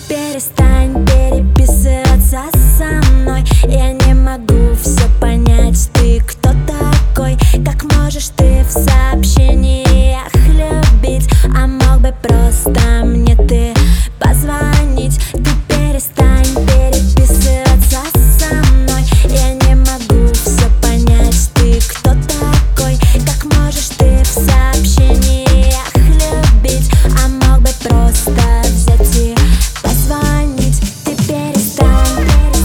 перестань переписываться со мной. Я не могу все понять, ты кто такой? Как можешь ты в сообщениях любить, а мог бы просто мне ты позвонить? Ты перестань переписываться со мной. Я не могу все понять, ты кто такой? Как можешь ты в сообщениях любить, а мог бы просто взять и позвонить? Ты перестань,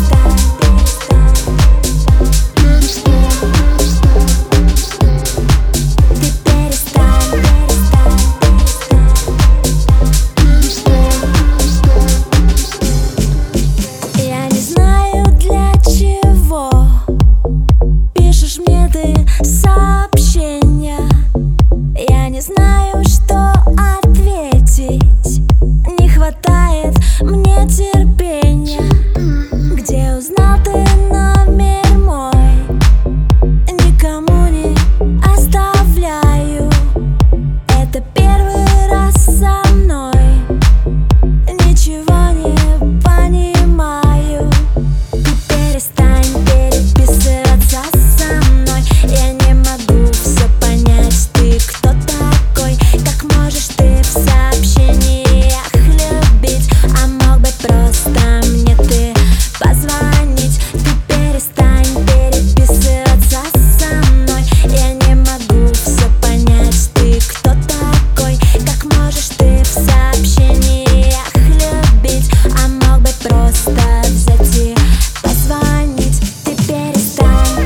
Я не знаю, для чего пишешь мне ты сообщения. Я не знаю, что ответить. Не хватает мне терпения. Где узнал ты номер мой? Никому не оставляю. Это первый раз со мной. Ничего не понимаю. Ты перестань переписываться со мной. Я не могу все понять, ты кто такой? Как можешь ты в сообщениях любить, а мог бы просто мне ты позвонить? Ты перестань переписываться со мной. Я не могу все понять, ты кто такой? Как можешь ты в сообщениях любить, а мог бы просто взять и позвонить? Ты перестань,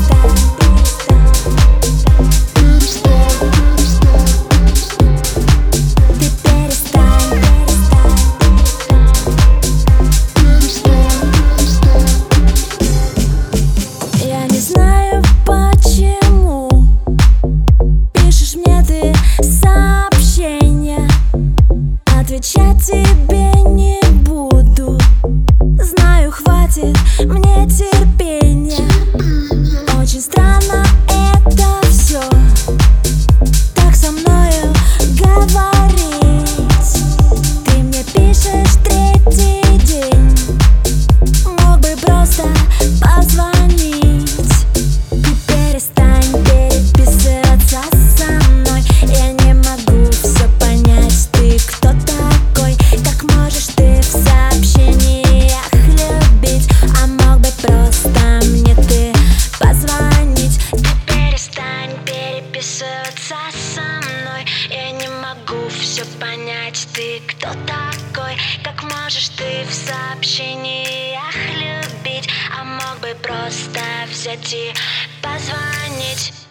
ты перестань. Я не знаю, почему пишешь мне ты сообщения. Отвечать тебе не буду. Знаю, хватит мне терпения. Очень странно это все, так со мною говорить. Ты мне пишешь третий день, мог бы просто позвонить. Ты перестань переписываться со мной. Я не могу все понять, ты кто такой? Как можешь ты в сообщениях любить, а мог бы просто мне ты позвонить? Ты перестань переписываться со мной. Я не могу все понять, ты кто такой? Как можешь ты в сообщениях любить, а мог бы просто взять и позвонить?